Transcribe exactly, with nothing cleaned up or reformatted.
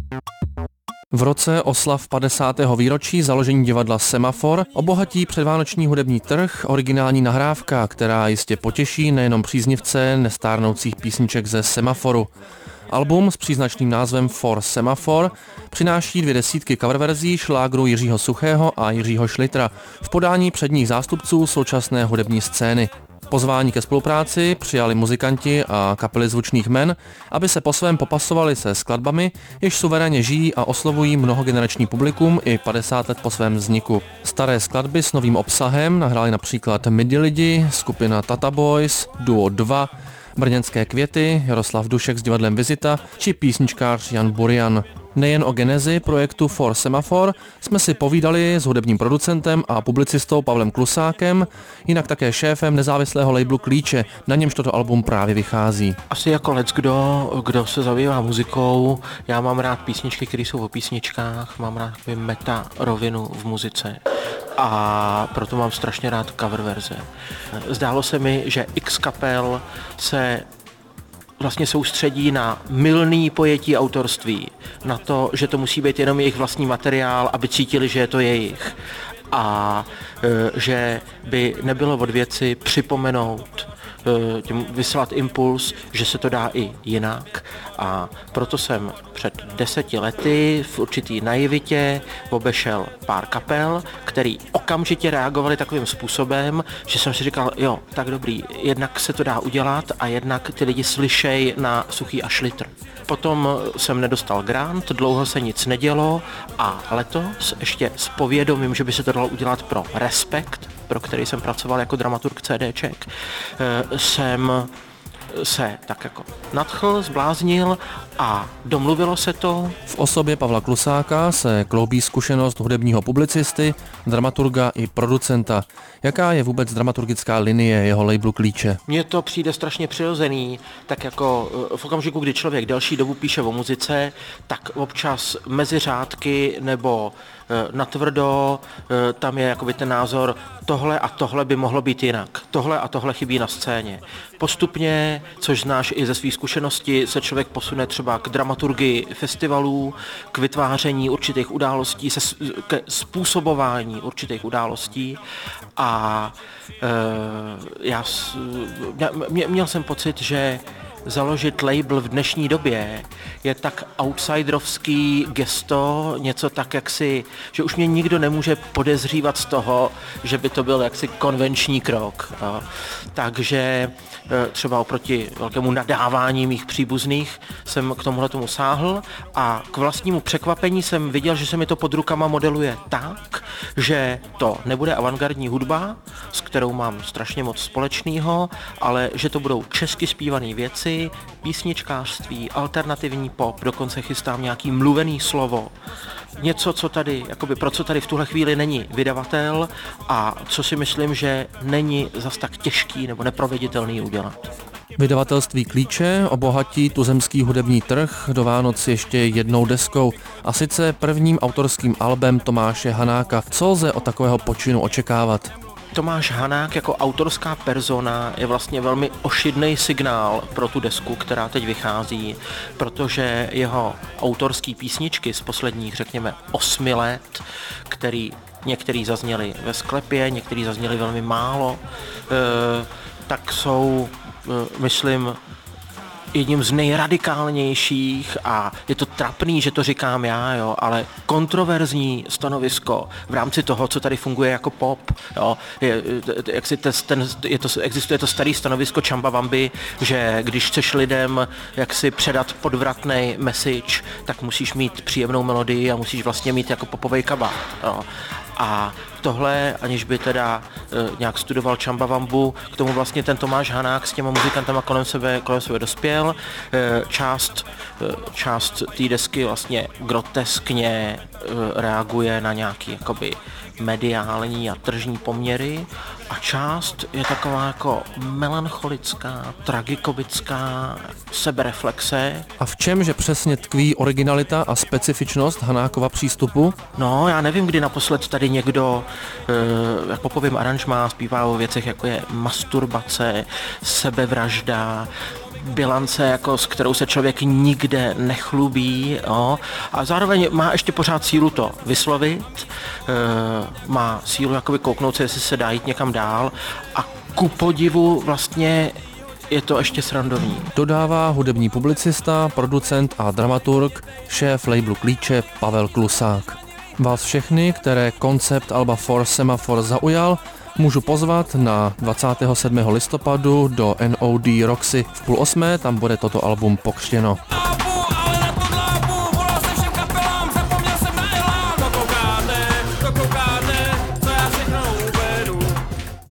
V roce oslav padesátého výročí založení divadla Semafor obohatí předvánoční hudební trh originální nahrávka, která jistě potěší nejenom příznivce nestárnoucích písniček ze Semaforu. Album s příznačným názvem For Semafor přináší dvě desítky coververzí šlágru Jiřího Suchého a Jiřího Šlitra v podání předních zástupců současné hudební scény. Pozvání ke spolupráci přijali muzikanti a kapely zvučných men, aby se po svém popasovali se skladbami, jež suverénně žijí a oslovují mnohogenerační publikum i padesát let po svém vzniku. Staré skladby s novým obsahem nahráli například Midi lidi, skupina Tata Boys, Duo dva, Brněnské květy, Jaroslav Dušek s divadlem Vizita či písničkář Jan Burian. Nejen o genezi projektu For Semafor jsme si povídali s hudebním producentem a publicistou Pavlem Klusákem, jinak také šéfem nezávislého labelu Klíče, na němž toto album právě vychází. Asi jako leckdo, kdo se zabývá muzikou, já mám rád písničky, které jsou o písničkách, mám rád meta rovinu v muzice. A proto mám strašně rád cover verze. Zdálo se mi, že X kapel se vlastně soustředí na mylný pojetí autorství, na to, že to musí být jenom jejich vlastní materiál, aby cítili, že je to jejich. A e, že by nebylo od věci připomenout, e, tím vyslat impuls, že se to dá i jinak. A proto jsem před deseti lety v určitý naivitě obešel pár kapel, který okamžitě reagovali takovým způsobem, že jsem si říkal, jo, tak dobrý, jednak se to dá udělat a jednak ty lidi slyšej na Suchý a Šlitr. Potom jsem nedostal grant, dlouho se nic nedělo a letos ještě s povědomím, že by se to dalo udělat pro Respekt, pro který jsem pracoval jako dramaturg CDček, jsem se tak jako nadchl, zbláznil a domluvilo se to. V osobě Pavla Klusáka se kloubí zkušenost hudebního publicisty, dramaturga i producenta. Jaká je vůbec dramaturgická linie jeho labelu Klíče? Mně to přijde strašně přirozený, tak jako v okamžiku, kdy člověk delší dobu píše o muzice, tak občas mezi řádky nebo natvrdo tam je jakoby ten názor, tohle a tohle by mohlo být jinak, tohle a tohle chybí na scéně. Postupně, což znáš i ze svých zkušeností, se člověk posune třeba k dramaturgii festivalů, k vytváření určitých událostí, se, ke způsobování určitých událostí a e, já mě, měl jsem pocit, že založit label v dnešní době je tak outsiderovský gesto, něco tak jaksi, že už mě nikdo nemůže podezřívat z toho, že by to byl jaksi konvenční krok. Jo. Takže třeba oproti velkému nadávání mých příbuzných jsem k tomuhle tomu sáhl a k vlastnímu překvapení jsem viděl, že se mi to pod rukama modeluje tak, že to nebude avantgardní hudba, s kterou mám strašně moc společného, ale že to budou česky zpívané věci, písničkářství, alternativní pop, dokonce chystám nějaký mluvený slovo. Něco, co tady, jakoby, pro co tady v tuhle chvíli není vydavatel a co si myslím, že není zas tak těžký nebo neproveditelný udělat. Vydavatelství Klíče obohatí tuzemský hudební trh do Vánoc ještě jednou deskou, a sice prvním autorským albem Tomáše Hanáka. Co lze od takového počinu očekávat? Tomáš Hanák jako autorská persona je vlastně velmi ošidný signál pro tu desku, která teď vychází, protože jeho autorský písničky z posledních, řekněme, osmi let, který některý zazněli ve sklepě, některý zazněli velmi málo, tak jsou, myslím, jedním z nejradikálnějších a je to trapný, že to říkám já, jo, ale kontroverzní stanovisko v rámci toho, co tady funguje jako pop. Jo, je, jak si ten, ten, je to, existuje to starý stanovisko Chumbawamby, že když chceš lidem jak si předat podvratný message, tak musíš mít příjemnou melodii a musíš vlastně mít jako popovej kabát. Jo. A tohle, aniž by teda e, nějak studoval Chumbawambu, k tomu vlastně ten Tomáš Hanák s těma muzikantama kolem sebe, kolem sebe dospěl. E, část e, část té desky vlastně groteskně e, reaguje na nějaký jakoby mediální a tržní poměry a část je taková jako melancholická, tragikomická sebereflexe. A v čem, že přesně tkví originalita a specifičnost Hanákova přístupu? No, já nevím, kdy naposled tady někdo e, jak popovým aranžmá zpívá o věcech, jako je masturbace, sebevražda, bilance, jako s kterou se člověk nikde nechlubí, jo, a zároveň má ještě pořád sílu to vyslovit, e, má sílu jakoby kouknout se, jestli se dá jít někam dál a ku podivu vlastně je to ještě srandovní. Dodává hudební publicista, producent a dramaturg, šéf labelu Klíče Pavel Klusák. Vás všechny, které koncept alba For Semaphore zaujal, můžu pozvat na dvacátého sedmého listopadu do N O D Roxy v půl osmé, tam bude toto album pokřtěno.